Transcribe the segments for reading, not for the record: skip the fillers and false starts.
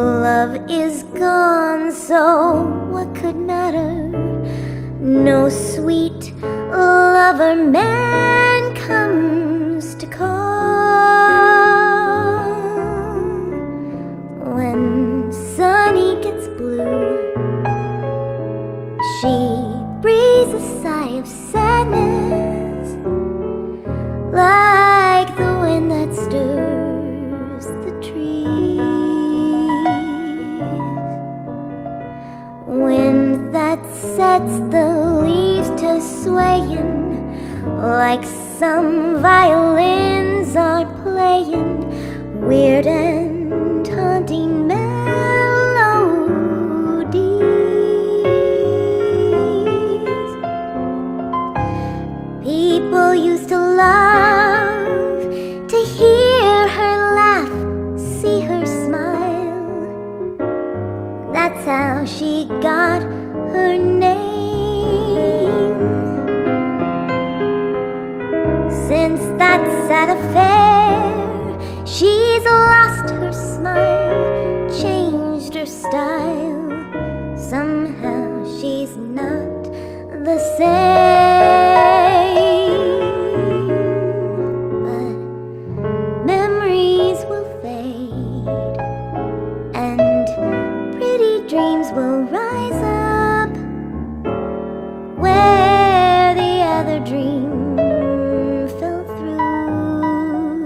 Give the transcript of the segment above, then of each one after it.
Love is gone, so what could matter? No sweet lover man comes to call. When Sunny gets blue, she breathes a sigh of sadness, like the wind that stirs the trees. Wind that sets the leaves to swaying, like some violins are playing weird and haunting melodies. People used to love to hear her laugh, see her smile. That's how she got her name. Since that sad affair, she's lost her smile, changed her style. Somehow she's not the same. But memories will fade, and pretty dreams will rise up where the other dream fell through.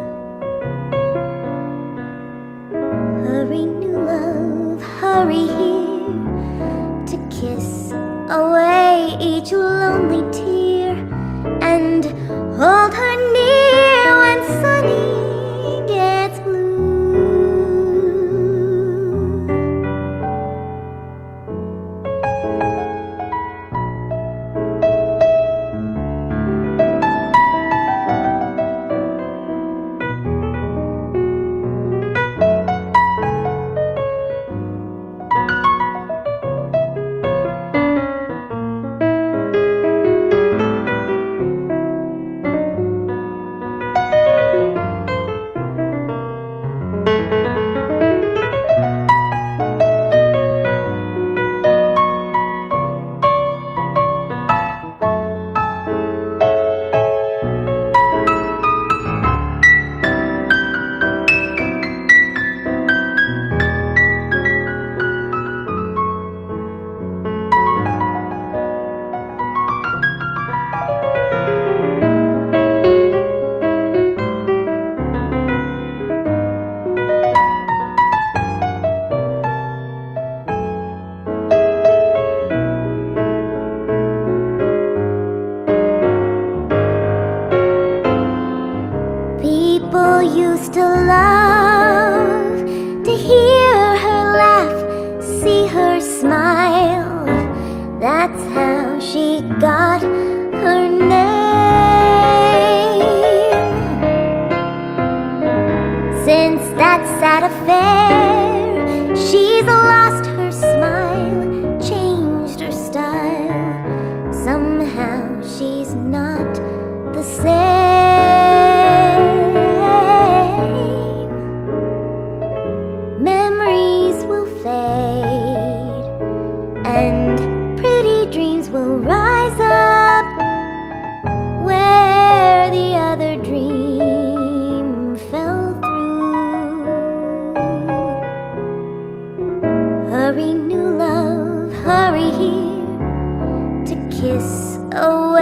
Hurry, new love, hurry here to kiss away each lonely tear and hold her near when Sunny gets blue. People used to love to hear her laugh, see her smile. That's how she got her name. Since that sad affair, she's lost her smile, changed her style. Somehow she's not the same. Memories will fade, and pretty dreams will rise up where the other dream fell through. Hurry, new love, hurry here to kiss away